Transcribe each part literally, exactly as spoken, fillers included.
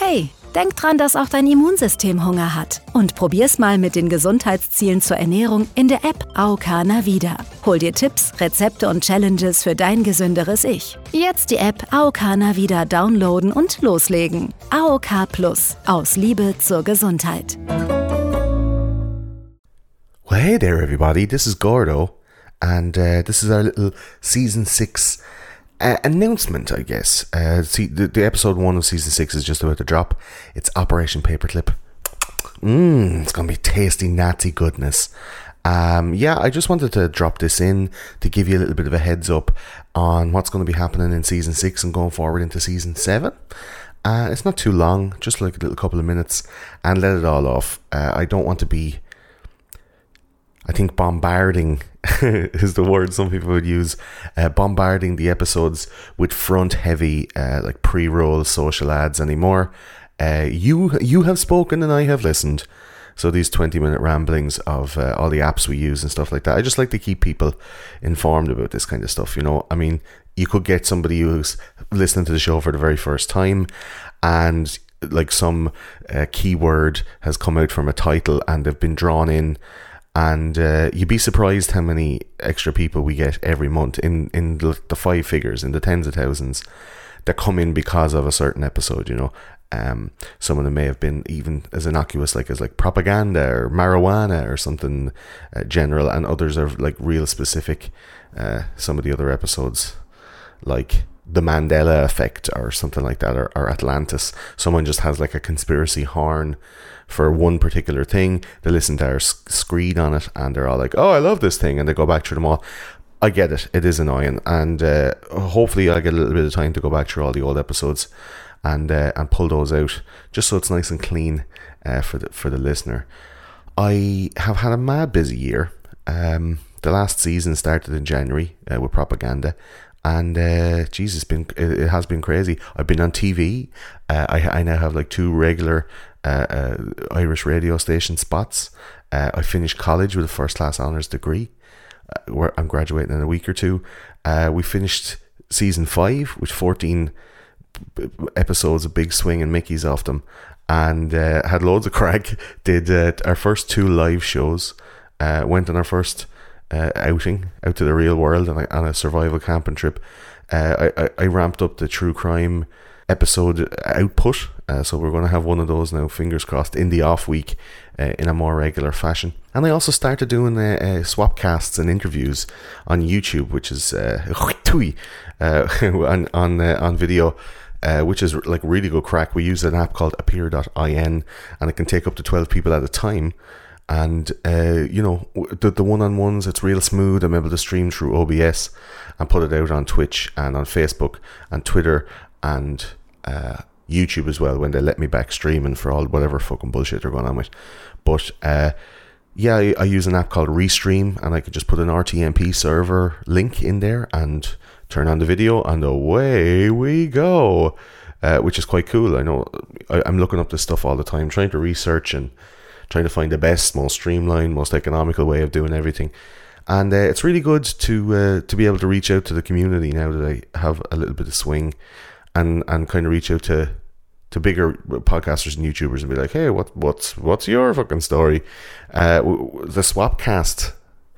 Hey, denk dran, dass auch dein Immunsystem Hunger hat. Und probier's mal mit den Gesundheitszielen zur Ernährung in der App A O K Navida. Hol dir Tipps, Rezepte und Challenges für dein gesünderes Ich. Jetzt die App A O K Navida downloaden und loslegen. A O K Plus. Aus Liebe zur Gesundheit. Well, hey there, everybody. This is Gordo, and uh, this is our little season six uh, announcement, I guess. Uh, see, the, the episode one of season six is just about to drop. It's Operation Paperclip. Mmm, it's gonna be tasty, natty goodness. Um, yeah, I just wanted to drop this in to give you a little bit of a heads up on what's going to be happening in season six and going forward into season seven. Uh, it's not too long, just like a little couple of minutes, and let it all off. Uh, I don't want to be. I think bombarding is the word some people would use. Uh, bombarding the episodes with front-heavy, uh, like pre-roll social ads anymore. Uh, you you have spoken and I have listened. So these twenty-minute ramblings of uh, all the apps we use and stuff like that. I just like to keep people informed about this kind of stuff. You know, I mean, you could get somebody who's listening to the show for the very first time, and like some uh, keyword has come out from a title and they've been drawn in. And uh, you'd be surprised how many extra people we get every month in, in the, the five figures, in the tens of thousands that come in because of a certain episode, you know. Um, some of them may have been even as innocuous like as like propaganda or marijuana or something uh, general, and others are like real specific. Uh, some of the other episodes like the Mandela Effect or something like that, or, or Atlantis. Someone just has like a conspiracy horn for one particular thing. They listen to our screed on it and they're all like, oh, I love this thing, and they go back through them all. I get it, it is annoying, and uh, hopefully I get a little bit of time to go back through all the old episodes and uh, and pull those out just so it's nice and clean uh, for the for the listener. I have had a mad busy year. Um, the last season started in January uh, with propaganda. And uh, Jesus, been it, it has been crazy. I've been on T V. Uh, I I now have like two regular uh, uh, Irish radio station spots. Uh, I finished college with a first class honours degree. Uh, where I'm graduating in a week or two. Uh, we finished season five with fourteen b- episodes of Big Swing and Mickey's off them, and uh, had loads of crack. Did uh, our first two live shows. Uh, went on our first. Uh, outing out to the real world on a, on a survival camping trip. Uh, I, I, I ramped up the true crime episode output, uh, so we're going to have one of those now, fingers crossed, in the off week uh, in a more regular fashion. And I also started doing uh, uh, swap casts and interviews on YouTube, which is uh, uh, on on, uh, on video. Uh, which is like really good crack. We use an app called appear dot I N, and it can take up to twelve people at a time. And uh, you know, the the one-on-ones, it's real smooth. I'm able to stream through O B S and put it out on Twitch and on Facebook and Twitter and uh, YouTube as well, when they let me back streaming for all whatever fucking bullshit they're going on with. But uh, yeah, I, I use an app called Restream, and I could just put an R T M P server link in there and turn on the video, and away we go, uh, which is quite cool. I know I, I'm looking up this stuff all the time, trying to research and trying to find the best, most streamlined, most economical way of doing everything. And uh, it's really good to uh, to be able to reach out to the community now that I have a little bit of swing, and, and kind of reach out to, to bigger podcasters and YouTubers and be like, hey, what what's what's your fucking story? Uh, the Swapcast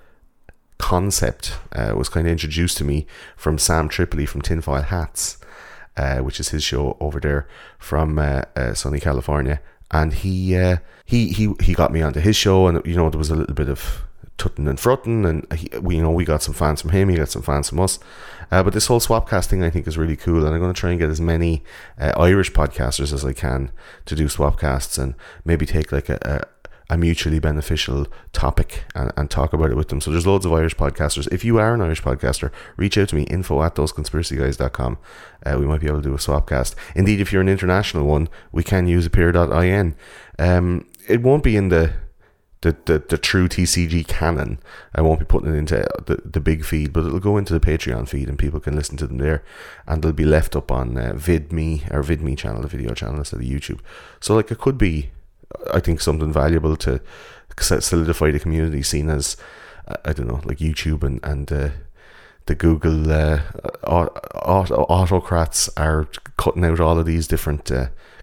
concept uh, was kind of introduced to me from Sam Tripoli from Tinfoil Hats, uh, which is his show over there from uh, uh, sunny California. And he uh, he he he got me onto his show, and you know there was a little bit of tutting and frutting, and he, we you know we got some fans from him, he got some fans from us. Uh, but this whole swapcast thing I think is really cool, and I'm going to try and get as many uh, Irish podcasters as I can to do swapcasts, and maybe take like a, a a mutually beneficial topic and, and talk about it with them. So there's loads of Irish podcasters. If you are an Irish podcaster, reach out to me, info at those conspiracy guys dot com. Uh, we might be able to do a swapcast. Indeed, if you're an international one, we can use appear dot I N. Um, it won't be in the the, the the true T C G canon. I won't be putting it into the, the big feed, but it'll go into the Patreon feed and people can listen to them there, and they'll be left up on uh, VidMe, or VidMe channel, the video channel instead of YouTube. So like it could be, I think, something valuable to solidify the community, seen as, I don't know, like YouTube and, and uh, the Google uh, aut- aut- autocrats are cutting out all of these different uh,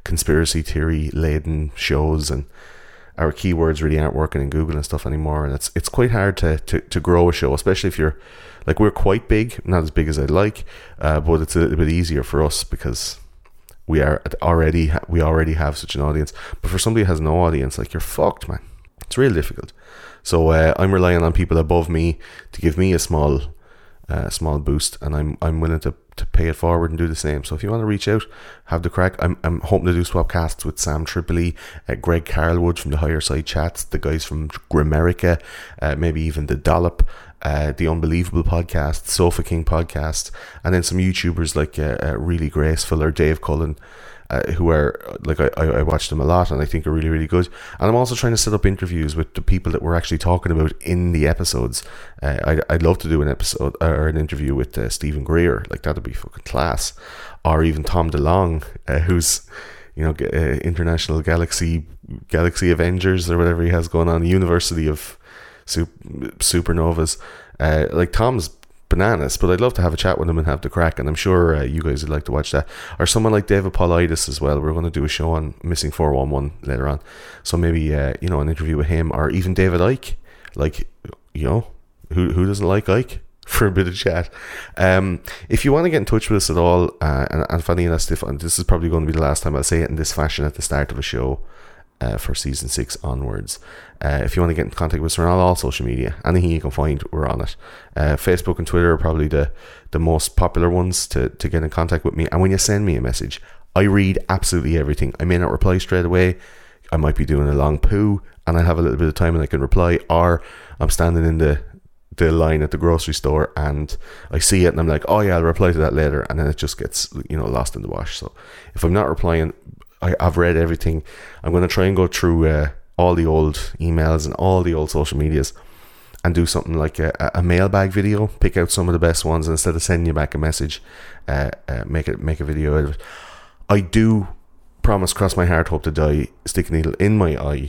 conspiracy theory laden shows, and our keywords really aren't working in Google and stuff anymore, and it's it's quite hard to, to, to grow a show, especially if you're, like, we're quite big, not as big as I'd like, uh, but it's a little bit easier for us because we are already we already have such an audience. But for somebody who has no audience, like, you're fucked, man. It's real difficult. So uh, I'm relying on people above me to give me a small uh, small boost, and I'm I'm willing to, to pay it forward and do the same. So if you want to reach out, have the crack. I'm I'm hoping to do swapcasts with Sam Tripoli, uh, Greg Carlwood from the Higher Side Chats, the guys from Grimerica, uh, maybe even the Dollop, uh, the Unbelievable podcast, Sofa King podcast, and then some YouTubers like uh, uh, Really Graceful or Dave Cullen. Uh, who are, like, I, I watch them a lot and I think are really, really good. And I'm also trying to set up interviews with the people that we're actually talking about in the episodes. Uh, I'd, I'd love to do an episode or an interview with uh, Stephen Greer. Like, that'd be fucking class. Or even Tom DeLonge, uh, who's, you know, uh, International Galaxy Galaxy Avengers or whatever he has going on, University of Sup- Supernovas. Uh, like, Tom's bananas, but I'd love to have a chat with him and have the crack, and I'm sure uh, you guys would like to watch that. Or someone like David Paulides as well. We're going to do a show on Missing four one one later on, so maybe uh, you know, an interview with him, or even David Icke. Like, you know, who who doesn't like Icke for a bit of chat? Um, if you want to get in touch with us at all, uh, and, and funny enough, this is probably going to be the last time I'll say it in this fashion at the start of a show. Uh, for season six onwards, uh, if you want to get in contact with us, we're on all social media. Anything you can find, we're on it. uh, Facebook and Twitter are probably the the most popular ones to, to get in contact with me. And when you send me a message, I read absolutely everything. I may not reply straight away. I might be doing a long poo and I have a little bit of time and I can reply, or I'm standing in the the line at the grocery store and I see it and I'm like, oh yeah, I'll reply to that later, and then it just gets, you know, lost in the wash. So if I'm not replying, I, I've read everything. I'm going to try and go through uh, all the old emails and all the old social medias and do something like a, a mailbag video, pick out some of the best ones, and instead of sending you back a message, uh, uh, make it make a video out of it. I do promise, cross my heart, hope to die, stick a needle in my eye,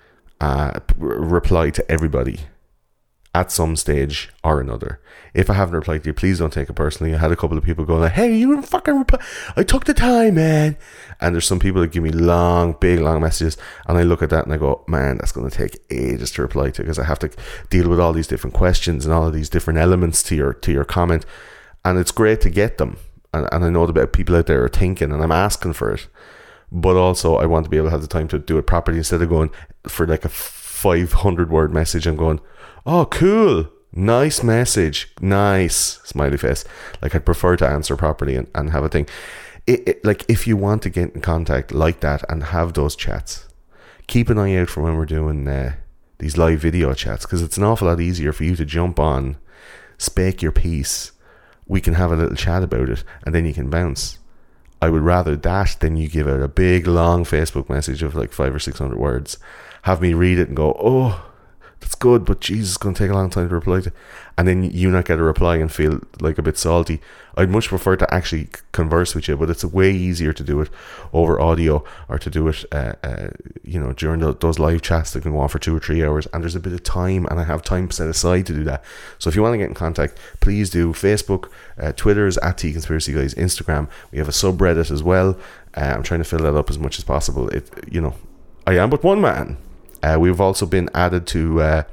uh, reply to everybody at some stage or another. If I haven't replied to you, please don't take it personally. I had a couple of people going like, hey, you didn't fucking reply. I took the time, man. And there's some people that give me long, big, long messages, and I look at that and I go, man, that's going to take ages to reply to, because I have to deal with all these different questions and all of these different elements to your to your comment. And it's great to get them, and, and I know that people out there are thinking, and I'm asking for it, but also I want to be able to have the time to do it properly, instead of going for like a five hundred word message and going, oh, cool, nice message, nice, smiley face. Like, I'd prefer to answer properly and, and have a thing. It, it, like, if you want to get in contact like that and have those chats, keep an eye out for when we're doing uh, these live video chats, because it's an awful lot easier for you to jump on, spake your piece, we can have a little chat about it, and then you can bounce. I would rather that than you give out a big, long Facebook message of like five or six hundred words, have me read it and go, oh, that's good, but Jesus, it's going to take a long time to reply to, and then you not get a reply and feel like a bit salty. I'd much prefer to actually converse with you, but it's way easier to do it over audio, or to do it uh, uh, you know, during the, those live chats that can go on for two or three hours, and there's a bit of time, and I have time set aside to do that. So if you want to get in contact, please do. Facebook, uh, Twitter is at T Conspiracy Guys, Instagram, we have a subreddit as well. uh, I'm trying to fill that up as much as possible. It, you know, I am but one man. Uh, we've also been added to uh,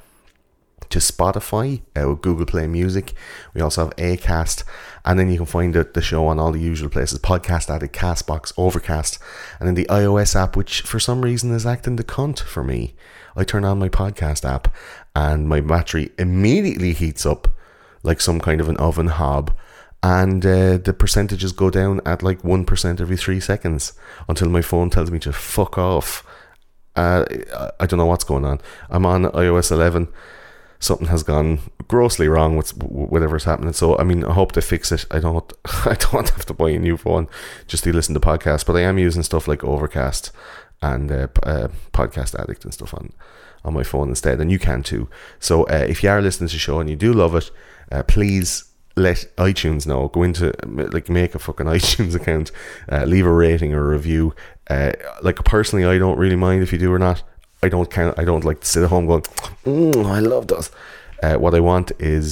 to Spotify, uh, with Google Play Music. We also have Acast, and then you can find the, the show on all the usual places: Podcast Addict, Castbox, Overcast, and then the iOS app, which for some reason is acting the cunt for me. I turn on my podcast app, and my battery immediately heats up like some kind of an oven hob, and uh, the percentages go down at like one percent every three seconds until my phone tells me to fuck off. Uh, I don't know what's going on. I'm on iOS eleven. Something has gone grossly wrong with whatever's happening. So, I mean, I hope to fix it. I don't I don't have to buy a new phone just to listen to podcasts. But I am using stuff like Overcast and uh, uh, Podcast Addict and stuff on, on my phone instead. And you can too. So, uh, if you are listening to the show and you do love it, uh, please let iTunes know. Go into, like, make a fucking iTunes account, uh, leave a rating or a review. Uh, like, personally, I don't really mind if you do or not. I don't count. I don't like to sit at home going, mm, I love those. Uh, what I want is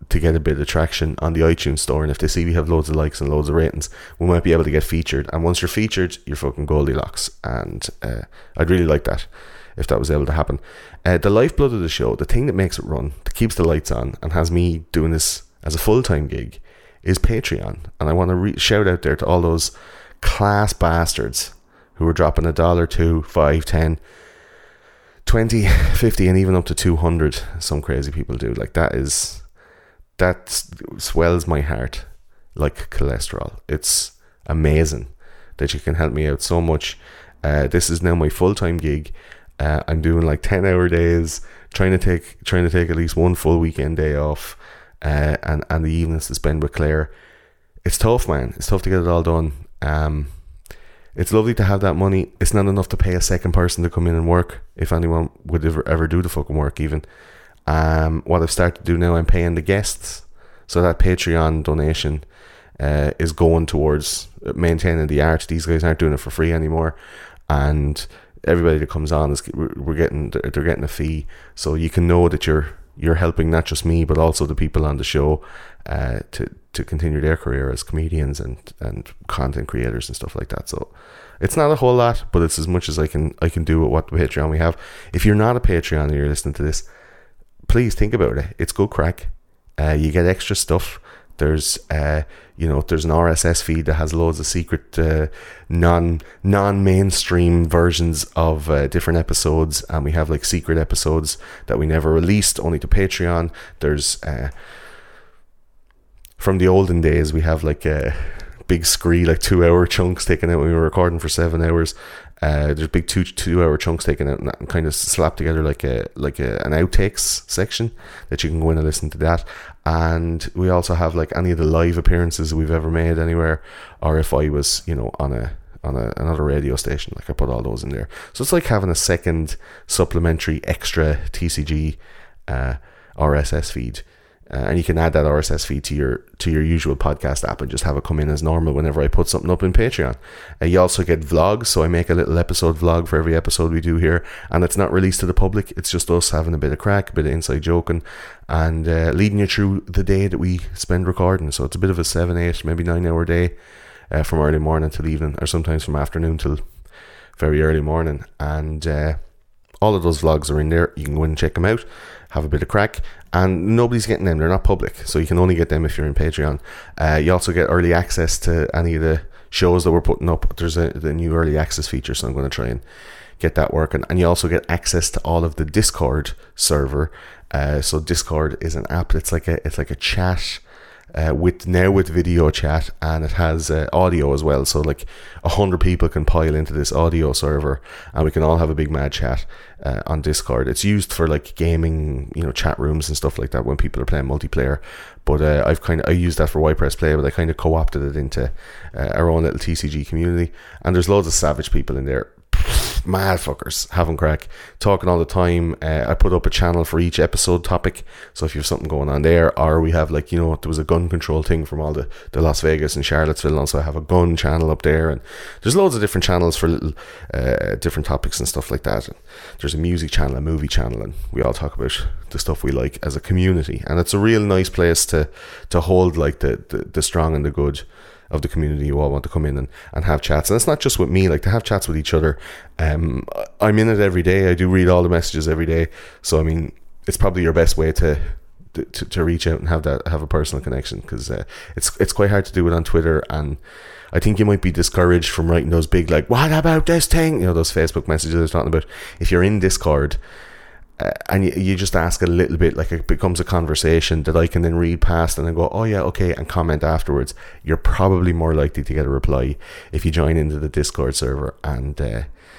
to get a bit of traction on the iTunes store, and if they see we have loads of likes and loads of ratings, we might be able to get featured. And once you're featured, you're fucking Goldilocks, and uh, I'd really like that if that was able to happen. Uh, the lifeblood of the show, the thing that makes it run, that keeps the lights on and has me doing this as a full-time gig, is Patreon. And I want to re- shout out there to all those class bastards who are dropping a dollar, two, five, ten, twenty, fifty, and even up to two hundred. Some crazy people do. Like, that is... that swells my heart like cholesterol. It's amazing that you can help me out so much. Uh, this is now my full-time gig. Uh, I'm doing like ten hour days, trying to take trying to take at least one full weekend day off, uh, and, and the evenings to spend with Claire. It's tough, man. It's tough to get it all done. Um, it's lovely to have that money. It's not enough to pay a second person to come in and work, if anyone would ever, ever do the fucking work even. Um, what I've started to do now, I'm paying the guests, so that Patreon donation uh, is going towards maintaining the art. These guys aren't doing it for free anymore, and everybody that comes on is we're getting they're getting a fee, so you can know that you're you're helping not just me but also the people on the show uh, to to continue their career as comedians and and content creators and stuff like that. So it's not a whole lot, but it's as much as I can I can do with what Patreon we have. If you're not a Patreon and you're listening to this, please think about it. It's good crack. Uh, you get extra stuff. There's, uh, you know, there's an R S S feed that has loads of secret, uh, non non mainstream versions of uh, different episodes, and we have like secret episodes that we never released, only to Patreon. There's, uh, from the olden days, we have like a big scree, like two hour chunks taken out when we were recording for seven hours. Uh, there's big two two hour chunks taken out and, and kind of slapped together like a like a, an outtakes section that you can go in and listen to that. And we also have like any of the live appearances we've ever made anywhere, or if I was, you know, on a on a, another radio station, like I put all those in there. So it's like having a second supplementary extra T C G uh, R S S feed. Uh, and you can add that R S S feed to your to your usual podcast app and just have it come in as normal whenever I put something up in Patreon. Uh, you also get vlogs, so I make a little episode vlog for every episode we do here, and it's not released to the public. It's just us having a bit of crack, a bit of inside joking, and uh, leading you through the day that we spend recording. So it's a bit of a seven, eight, maybe nine hour day, uh, from early morning till evening, or sometimes from afternoon till very early morning. And uh, all of those vlogs are in there. You can go in and check them out, have a bit of crack, and nobody's getting them. They're not public, so you can only get them if you're in Patreon. Uh, you also get early access to any of the shows that we're putting up. There's a the new early access feature, so I'm going to try and get that working. And you also get access to all of the Discord server. Uh, so Discord is an app. It's like a it's like a chat. Uh, with now with video chat, and it has uh, audio as well, so like a hundred people can pile into this audio server and we can all have a big mad chat uh, on Discord. It's used for like gaming, you know, chat rooms and stuff like that when people are playing multiplayer, but uh, I've kind of I use that for Ypress Play, but I kind of co-opted it into uh, our own little T C G community, and there's loads of savage people in there, mad fuckers, having crack, talking all the time. uh, I put up a channel for each episode topic, so if you have something going on there, or we have like, you know, there was a gun control thing from all the, the Las Vegas and Charlottesville, and so I have a gun channel up there, and there's loads of different channels for little uh, different topics and stuff like that. And there's a music channel, a movie channel, and we all talk about the stuff we like as a community, and it's a real nice place to to hold like the, the, the strong and the good of the community. You all want to come in and, and have chats, and it's not just with me, like to have chats with each other. um, I'm in it every day. I do read all the messages every day, so I mean it's probably your best way to to, to reach out and have that have a personal connection, because uh, it's it's quite hard to do it on Twitter, and I think you might be discouraged from writing those big like what about this thing, you know, those Facebook messages I was talking about. If you're in Discord Uh, and you, you just ask a little bit, like it becomes a conversation that I can then read past and then go, oh yeah, okay, and comment afterwards, you're probably more likely to get a reply if you join into the Discord server and uh,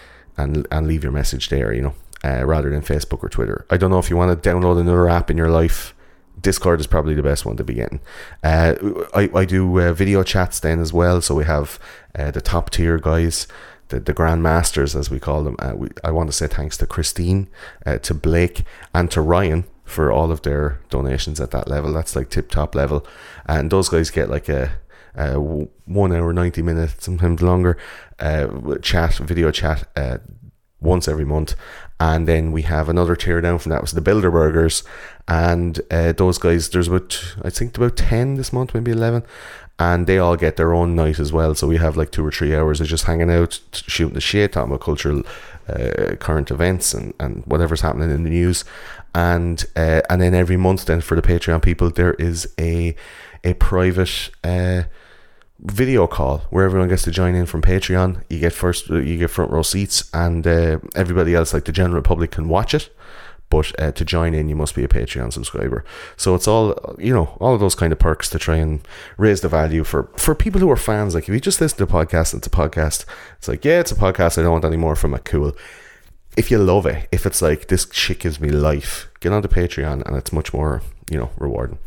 and and leave your message there, you know, uh, rather than Facebook or Twitter. I don't know if you want to download another app in your life. Discord is probably the best one to be getting. Uh, I, I do uh, video chats then as well, so we have uh, the top tier guys, The, the Grand Masters, as we call them. Uh, we, I want to say thanks to Christine, uh, to Blake, and to Ryan for all of their donations at that level. That's like tip top level, and those guys get like a, a one hour, ninety minutes, sometimes longer, uh, chat, video chat, uh, once every month. And then we have another tier down from that, was the Bilderbergers, and uh, those guys, there's about, I think about ten this month, maybe eleven, and they all get their own night as well. So we have like two or three hours of just hanging out, shooting the shit, talking about cultural uh, current events and, and whatever's happening in the news. And uh, and then every month then for the Patreon people, there is a a private uh, video call where everyone gets to join in from Patreon. You get first, you get front row seats, and uh, everybody else, like the general public, can watch it. But uh, to join in, you must be a Patreon subscriber. So it's all, you know, all of those kind of perks to try and raise the value for, for people who are fans. Like if you just listen to a podcast, it's a podcast. It's like, yeah, it's a podcast. I don't want any more from it. Cool. If you love it, if it's like, this shit gives me life, get onto Patreon, and it's much more, you know, rewarding.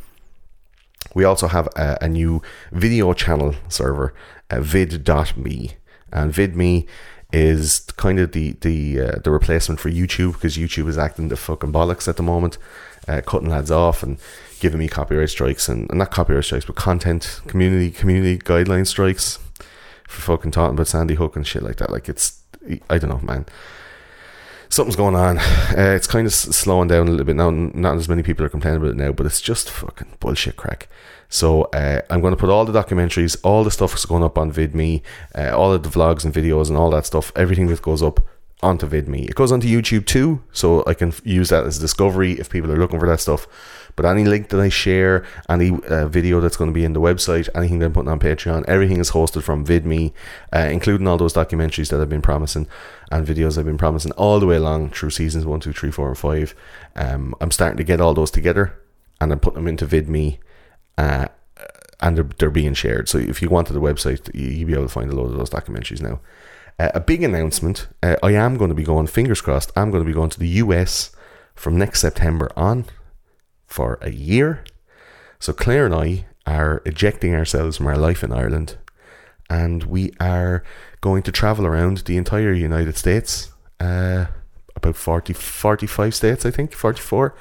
We also have a, a new video channel server, uh, vid dot me, and VidMe is kind of the the uh, the replacement for YouTube, because YouTube is acting the fucking bollocks at the moment, uh, cutting lads off and giving me copyright strikes, and, and not copyright strikes, but content community community guideline strikes for fucking talking about Sandy Hook and shit like that. Like, it's, I don't know, man. Something's going on. Uh, it's kind of slowing down a little bit now. Not as many people are complaining about it now, but it's just fucking bullshit crack. So uh, I'm going to put all the documentaries, all the stuff that's going up on VidMe, uh, all of the vlogs and videos and all that stuff, everything that goes up onto VidMe. It goes onto YouTube too, so I can use that as discovery if people are looking for that stuff. But any link that I share, any uh, video that's going to be in the website, anything that I'm putting on Patreon, everything is hosted from VidMe, uh, including all those documentaries that I've been promising and videos I've been promising all the way along through seasons one, two, three, four, and five. Um, I'm starting to get all those together, and I'm putting them into VidMe. Uh, and they're, they're being shared. So if you go onto the website, you, you'll be able to find a load of those documentaries now. Uh, a big announcement, uh, I am going to be going, fingers crossed, I'm going to be going to the U S from next September on for a year. So Claire and I are ejecting ourselves from our life in Ireland, and we are going to travel around the entire United States, uh, about forty, forty-five states, I think, forty-four.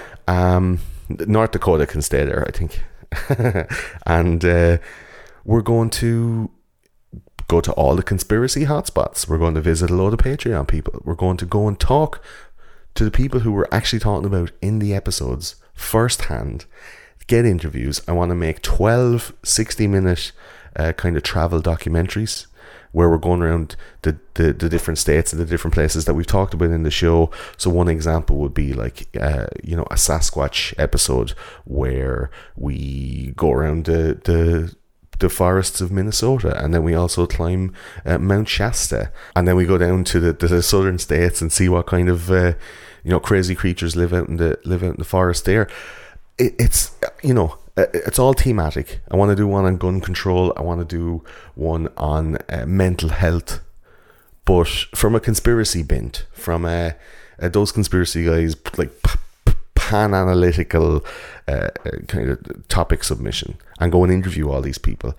Um, North Dakota can stay there, I think. And uh, we're going to go to all the conspiracy hotspots. We're going to visit a load of Patreon people. We're going to go and talk to the people who we're actually talking about in the episodes firsthand, get interviews. I want to make twelve sixty minute uh, kind of travel documentaries where we're going around the, the, the different states and the different places that we've talked about in the show. So one example would be like, uh, you know, a Sasquatch episode where we go around the, the, the forests of Minnesota, and then we also climb uh, Mount Shasta, and then we go down to the, the southern states and see what kind of, uh, you know, crazy creatures live out in the, live out in the forest there. It, it's, you know, it's all thematic. I want to do one on gun control. I want to do one on uh, mental health, but from a conspiracy bent, from a, a those conspiracy guys, like p- pan-analytical uh, kind of topic submission, and go and interview all these people.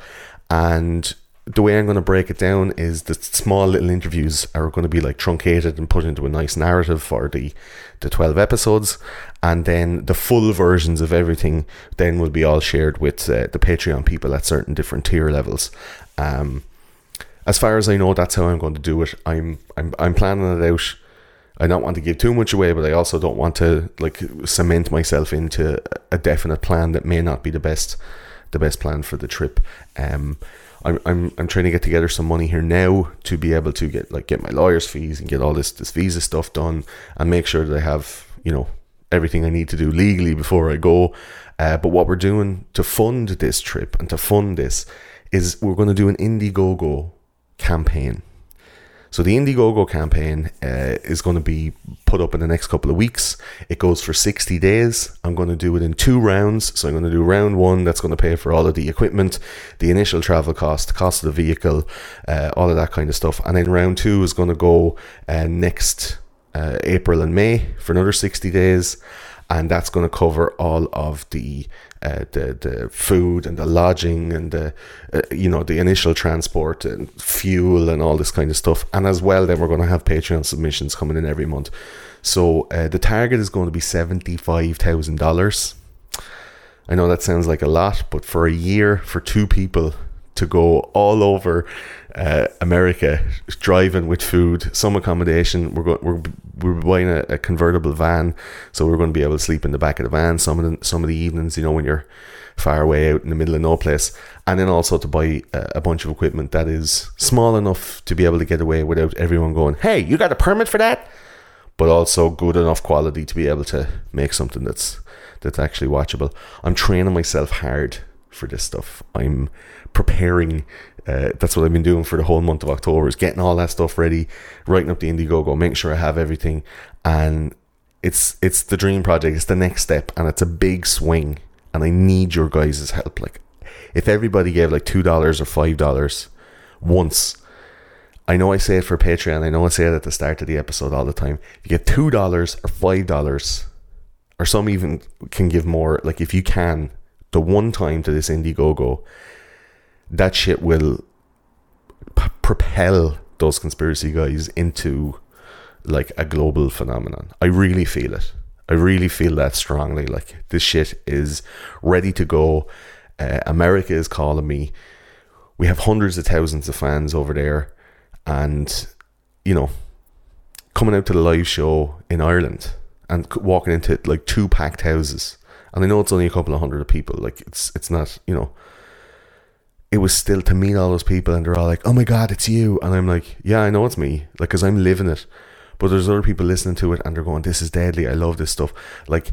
And the way I'm going to break it down is the small little interviews are going to be like truncated and put into a nice narrative for the, the twelve episodes. And then the full versions of everything then will be all shared with uh, the Patreon people at certain different tier levels. Um, as far as I know, that's how I'm going to do it. I'm, I'm, I'm planning it out. I don't want to give too much away, but I also don't want to like cement myself into a definite plan that may not be the best, the best plan for the trip. Um, I'm I'm I'm trying to get together some money here now to be able to get like get my lawyer's fees and get all this this visa stuff done, and make sure that I have, you know, everything I need to do legally before I go. Uh, but what we're doing to fund this trip and to fund this is we're going to do an Indiegogo campaign. So the Indiegogo campaign uh, is going to be put up in the next couple of weeks. It goes for sixty days. I'm going to do it in two rounds. So I'm going to do round one. That's going to pay for all of the equipment, the initial travel cost, the cost of the vehicle, uh, all of that kind of stuff. And then round two is going to go uh, next uh, April and May for another sixty days. And that's going to cover all of the uh, the the food and the lodging and the uh, you know the initial transport and fuel and all this kind of stuff. And as well, then we're going to have Patreon submissions coming in every month. So uh, the target is going to be seventy-five thousand dollars. I know that sounds like a lot, but for a year, for two people to go all over uh, America, driving with food, some accommodation. We're going, we're we're buying a, a convertible van, so we're going to be able to sleep in the back of the van some of the some of the evenings. You know, when you're far away out in the middle of no place, and then also to buy a, a bunch of equipment that is small enough to be able to get away without everyone going, "Hey, you got a permit for that?" But also good enough quality to be able to make something that's that's actually watchable. I'm training myself hard for this stuff. I'm preparing. Uh, that's what I've been doing for the whole month of October, is getting all that stuff ready, writing up the Indiegogo, making sure I have everything. And it's it's the dream project. It's the next step, and it's a big swing. And I need your guys' help. Like, if everybody gave like two dollars or five dollars once. I know I say it for Patreon. I know I say it at the start of the episode all the time. If you get two dollars or five dollars, or some even can give more, like if you can, the one time to this Indiegogo, that shit will p- propel those conspiracy guys into like a global phenomenon. I really feel it. I really feel that strongly. Like, this shit is ready to go. Uh, America is calling me. We have hundreds of thousands of fans over there. And, you know, coming out to the live show in Ireland and walking into like two packed houses. And I know it's only a couple of hundred of people. Like, it's it's not, you know, it was still to meet all those people, and they're all like, "Oh my God, it's you." And I'm like, yeah, I know it's me. Like, because I'm living it. But there's other people listening to it and they're going, "This is deadly. I love this stuff." Like,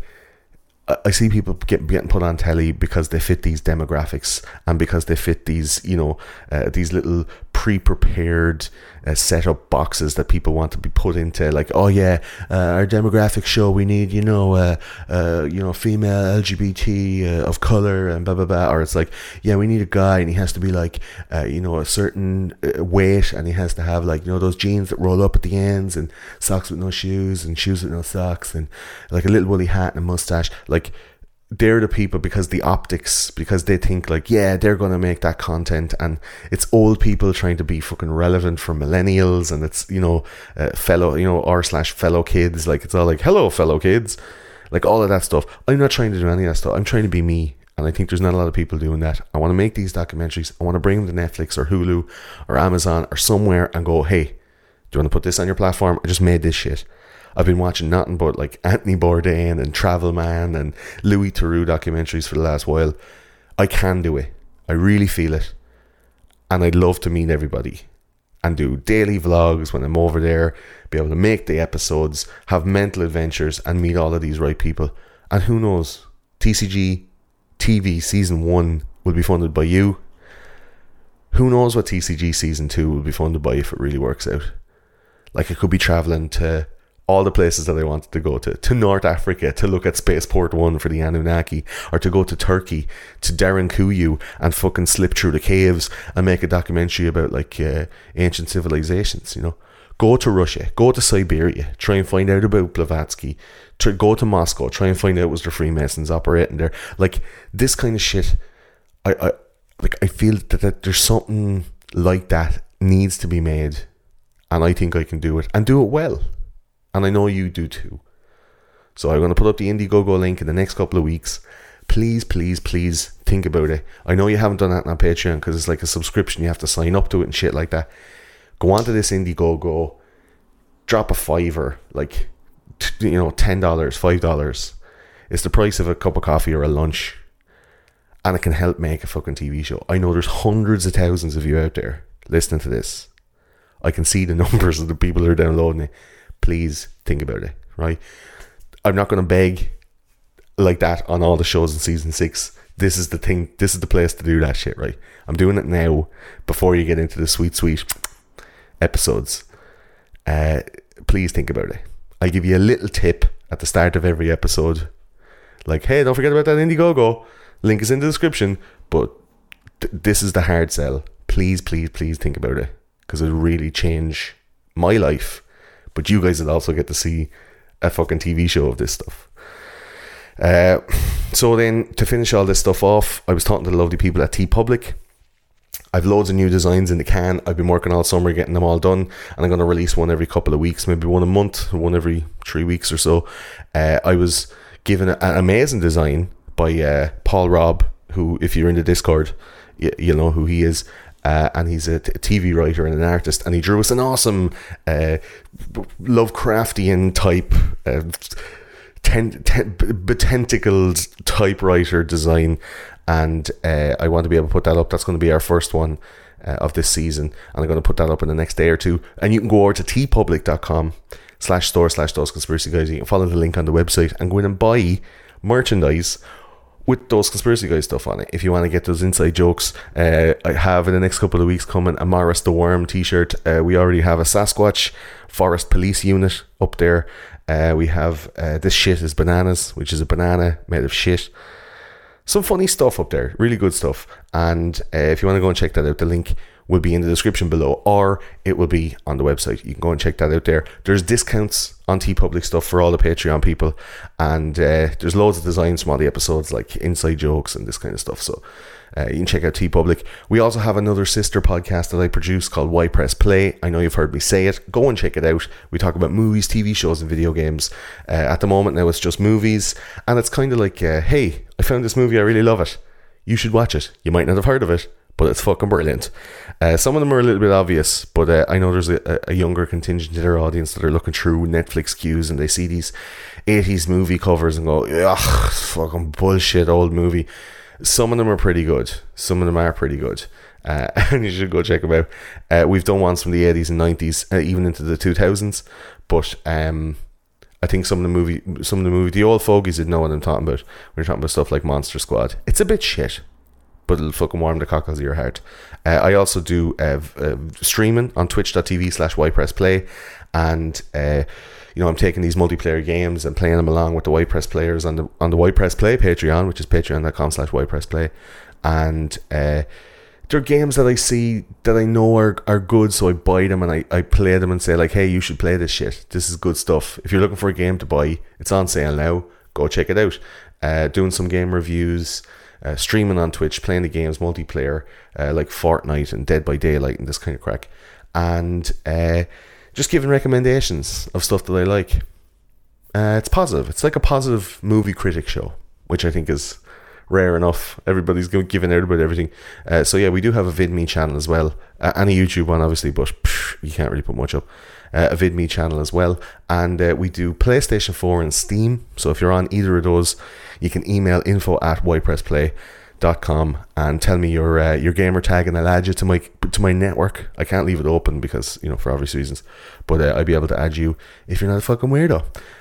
I see people get, getting put on telly because they fit these demographics and because they fit these, you know, uh, these little pre-prepared uh, set-up boxes that people want to be put into. Like, oh yeah, uh, our demographic show, we need, you know, uh, uh, you know, female L G B T uh, of color and blah blah blah. Or it's like, yeah, we need a guy and he has to be like, uh, you know, a certain uh, weight, and he has to have like, you know, those jeans that roll up at the ends, and socks with no shoes, and shoes with no socks, and like a little woolly hat and a mustache. Like, Like, they're the people, because the optics, because they think like, yeah, they're going to make that content, and it's old people trying to be fucking relevant for millennials, and it's, you know, uh, fellow, you know, r slash fellow kids. Like, it's all like, hello, fellow kids. Like, all of that stuff. I'm not trying to do any of that stuff. I'm trying to be me. And I think there's not a lot of people doing that. I want to make these documentaries. I want to bring them to Netflix or Hulu or Amazon or somewhere and go, "Hey, do you want to put this on your platform? I just made this shit." I've been watching nothing but like Anthony Bourdain and Travel Man and Louis Theroux documentaries for the last while. I can do it. I really feel it. And I'd love to meet everybody and do daily vlogs when I'm over there, be able to make the episodes, have mental adventures, and meet all of these right people. And who knows, T C G T V season one will be funded by you. Who knows what T C G season two will be funded by if it really works out. Like, it could be travelling to all the places that I wanted to go to, to North Africa to look at Spaceport One for the Anunnaki, or to go to Turkey, to Derinkuyu and fucking slip through the caves and make a documentary about like uh, ancient civilizations, you know. Go to Russia, go to Siberia, try and find out about Blavatsky, try, go to Moscow, try and find out was the Freemasons operating there. Like, this kind of shit, I, I like I feel that, that there's something like that needs to be made, and I think I can do it and do it well. And I know you do too. So I'm going to put up the Indiegogo link in the next couple of weeks. Please, please, please think about it. I know you haven't done that on Patreon because it's like a subscription. You have to sign up to it and shit like that. Go on to this Indiegogo. Drop a fiver. Like, you know, ten dollars, five dollars. It's the price of a cup of coffee or a lunch. And it can help make a fucking T V show. I know there's hundreds of thousands of you out there listening to this. I can see the numbers of the people who are downloading it. Please think about it, right? I'm not going to beg like that on all the shows in season six. This is the thing. This is the place to do that shit, right? I'm doing it now before you get into the sweet, sweet episodes. Uh, please think about it. I give you a little tip at the start of every episode. Like, hey, don't forget about that Indiegogo. Link is in the description. But th- this is the hard sell. Please, please, please think about it. Because it'll really change my life. But you guys will also get to see a fucking T V show of this stuff. Uh, so then, to finish all this stuff off, I was talking to the lovely people at TeePublic. I've loads of new designs in the can. I've been working all summer getting them all done, and I'm going to release one every couple of weeks, maybe one a month, one every three weeks or so. Uh, I was given a, an amazing design by uh, Paul Robb, who, if you're in the Discord, you, you'll know who he is. Uh, and he's a t- TV writer and an artist, and he drew us an awesome uh, Lovecraftian type, uh, ten- ten- betentacled typewriter design, and uh, I want to be able to put that up. That's going to be our first one uh, of this season, and I'm going to put that up in the next day or two. And you can go over to tpublic.com slash store slash those conspiracy guys. You can follow the link on the website and go in and buy merchandise with those conspiracy guys stuff on it. If you want to get those inside jokes, uh, I have in the next couple of weeks coming a Morris the Worm t-shirt. Uh, we already have a Sasquatch Forest Police unit up there. Uh, we have uh, This Shit is Bananas, which is a banana made of shit. Some funny stuff up there, really good stuff. And uh, if you want to go and check that out, the link will be in the description below, or it will be on the website. You can go and check that out there. There's discounts on TeePublic stuff for all the Patreon people, and uh, there's loads of designs from all the episodes, like inside jokes and this kind of stuff. So uh, you can check out TeePublic. We also have another sister podcast that I produce called Why Press Play. I know you've heard me say it. Go and check it out. We talk about movies, T V shows, and video games. Uh, at the moment now, it's just movies, and it's kind of like, uh, hey, I found this movie, I really love it. You should watch it. You might not have heard of it, but it's fucking brilliant. Uh, some of them are a little bit obvious, but uh, I know there's a, a younger contingent in their audience that are looking through Netflix queues and they see these eighties movie covers and go, ugh, fucking bullshit old movie. Some of them are pretty good. Some of them are pretty good. Uh, and you should go check them out. Uh, we've done ones from the eighties and nineties, uh, even into the two thousands. But um, I think some of the movie, some of the movie, the old fogies would know what I'm talking about. We're talking about stuff like Monster Squad. It's a bit shit, but it'll fucking warm the cockles of your heart. Uh, I also do uh, uh, streaming on twitch.tv slash ypressplay, and uh, you know, I'm taking these multiplayer games and playing them along with the Ypress players on the on the Ypress Play Patreon, which is patreon.com slash ypressplay, and uh, they're games that I see that I know are, are good, so I buy them and I, I play them and say like, hey, you should play this shit. This is good stuff. If you're looking for a game to buy, it's on sale now. Go check it out. Uh, doing some game reviews, Uh, streaming on Twitch, playing the games multiplayer, uh, like Fortnite and Dead by Daylight and this kind of crack, and uh, just giving recommendations of stuff that I like. Uh, it's positive. It's like a positive movie critic show, which I think is rare enough. Everybody's giving out about everything. Uh, so yeah, we do have a VidMe channel as well, uh, and a YouTube one obviously, but pff, you can't really put much up. Uh, a VidMe channel as well, and uh, we do PlayStation four and Steam. So if you're on either of those, you can email info at ypressplay dot com and tell me your uh, your gamer tag, and I'll add you to my to my network. I can't leave it open because, you know, for obvious reasons, but uh, I'll be able to add you if you're not a fucking weirdo.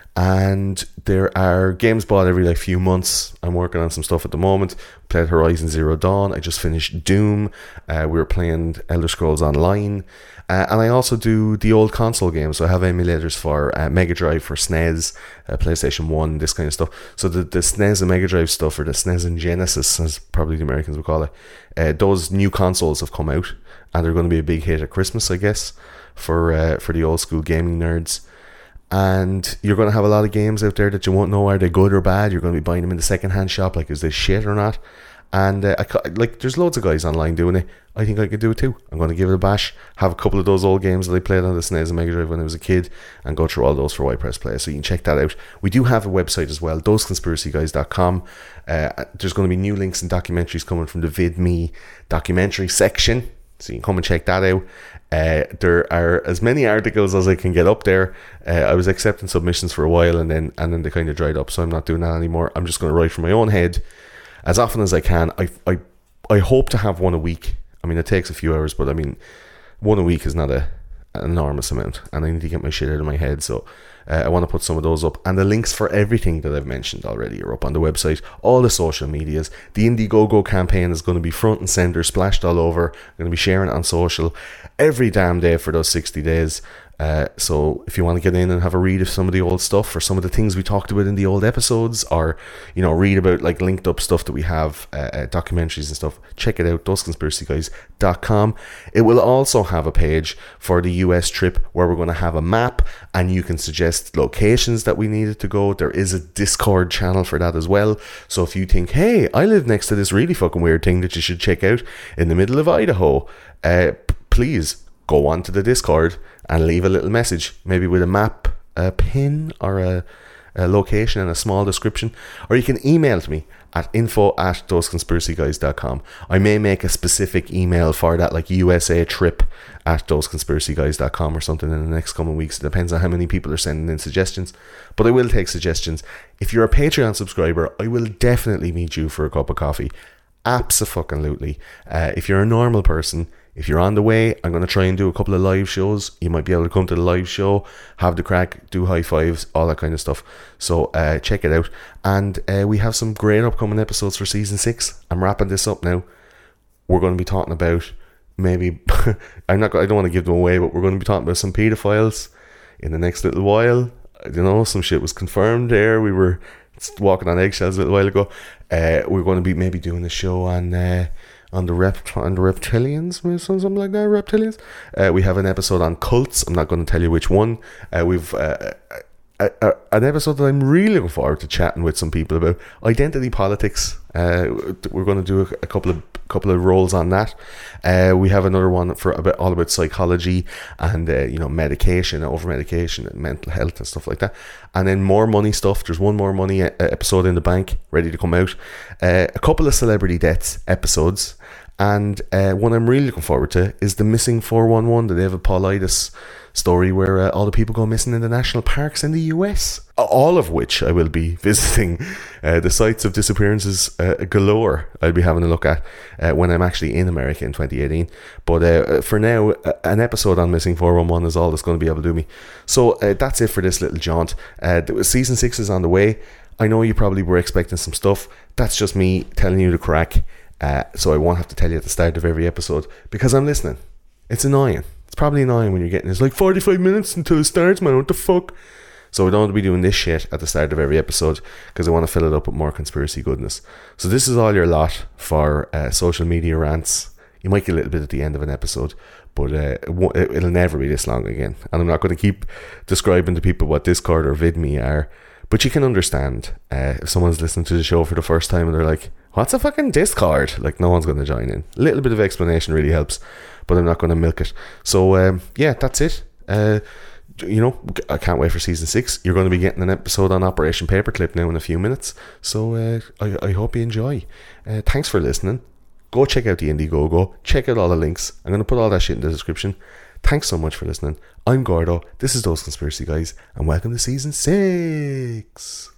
And there are games bought every like few months. I'm working on some stuff at the moment. Played Horizon Zero Dawn. I just finished Doom. Uh, we were playing Elder Scrolls Online. Uh, and I also do the old console games. So I have emulators for uh, Mega Drive, for S N E S, uh, PlayStation one, this kind of stuff. So the, the S N E S and Mega Drive stuff, or the S N E S and Genesis, as probably the Americans would call it, uh, those new consoles have come out, and they're going to be a big hit at Christmas, I guess, for uh, for the old school gaming nerds. And you're going to have a lot of games out there that you won't know, are they good or bad. You're going to be buying them in the second hand shop, like, is this shit or not? And uh, I, like, there's loads of guys online doing it. I think I could do it too. I'm going to give it a bash, have a couple of those old games that I played on the S N E S and Mega Drive when I was a kid, and go through all those for Ypress Play. So you can check that out. We do have a website as well, those conspiracy guys dot com. Uh, there's going to be new links and documentaries coming from the VidMe documentary section, so you can come and check that out. Uh, there are as many articles as I can get up there. Uh, I was accepting submissions for a while, and then and then they kind of dried up, so I'm not doing that anymore. I'm just going to write from my own head as often as I can. I I I hope to have one a week. I mean, it takes a few hours, but I mean, one a week is not a an enormous amount, and I need to get my shit out of my head. So uh, I want to put some of those up, and the links for everything that I've mentioned already are up on the website. All the social medias. The Indiegogo campaign is going to be front and center, splashed all over. I'm going to be sharing it on social every damn day for those sixty days. Uh, so if you want to get in and have a read of some of the old stuff, or some of the things we talked about in the old episodes, or, you know, read about like linked up stuff that we have, uh, uh, documentaries and stuff, check it out, those conspiracy guys dot com. It will also have a page for the U S trip where we're going to have a map, and you can suggest locations that we needed to go. There is a Discord channel for that as well. So if you think, hey, I live next to this really fucking weird thing that you should check out in the middle of Idaho, uh, p- please go on to the Discord and leave a little message, maybe with a map, a pin, or a a location and a small description, or you can email to me at info at those conspiracy guys dot com. I may make a specific email for that, like U S A trip at those conspiracy guys dot com or something in the next coming weeks. It depends on how many people are sending in suggestions, but I will take suggestions. If you're a Patreon subscriber, I will definitely meet you for a cup of coffee. Abso-fucking-lutely. Uh, if you're a normal person, if you're on the way, I'm going to try and do a couple of live shows. You might be able to come to the live show, have the crack, do high fives, all that kind of stuff. So uh, check it out. And uh, we have some great upcoming episodes for season six. I'm wrapping this up now. We're going to be talking about maybe, I'm not. I don't want to give them away, but we're going to be talking about some pedophiles in the next little while. You know, some shit was confirmed there. We were walking on eggshells a little while ago. Uh, we're going to be maybe doing a show on uh, on the rep on the reptilians, something like that. Reptilians. Uh, we have an episode on cults. I'm not going to tell you which one. Uh, we've uh, a, a, an episode that I'm really looking forward to chatting with some people about identity politics. Uh, we're going to do a, a couple of couple of roles on that. Uh, we have another one for about all about psychology and uh, you know, medication, over medication, and mental health and stuff like that. And then more money stuff. There's one more money episode in the bank ready to come out. Uh, a couple of celebrity deaths episodes, and uh, one I'm really looking forward to is the Missing four one one, the David Paulides story, where uh, all the people go missing in the national parks in the U S, all of which I will be visiting. Uh, the sites of disappearances uh, galore I'll be having a look at uh, when I'm actually in America in twenty eighteen. But uh, for now, uh, an episode on Missing four one one is all that's going to be able to do me. So uh, that's it for this little jaunt. Uh, season six is on the way. I know you probably were expecting some stuff. That's just me telling you the crack. Uh, so I won't have to tell you at the start of every episode, because I'm listening. It's annoying. It's probably annoying when you're getting, it's like forty-five minutes until it starts, man, what the fuck? So I don't want to be doing this shit at the start of every episode, because I want to fill it up with more conspiracy goodness. So this is all your lot for uh, social media rants. You might get a little bit at the end of an episode, but uh, it won't, it'll never be this long again. And I'm not going to keep describing to people what Discord or VidMe are, but you can understand uh, if someone's listening to the show for the first time and they're like, what's a fucking Discord? Like, no one's going to join in. A little bit of explanation really helps, but I'm not going to milk it. So um, yeah, that's it. Uh, you know, I can't wait for season six. You're going to be getting an episode on Operation Paperclip now in a few minutes. So uh, I, I hope you enjoy. Uh, thanks for listening. Go check out the Indiegogo. Check out all the links. I'm going to put all that shit in the description. Thanks so much for listening. I'm Gordo. This is Those Conspiracy Guys, and welcome to season six.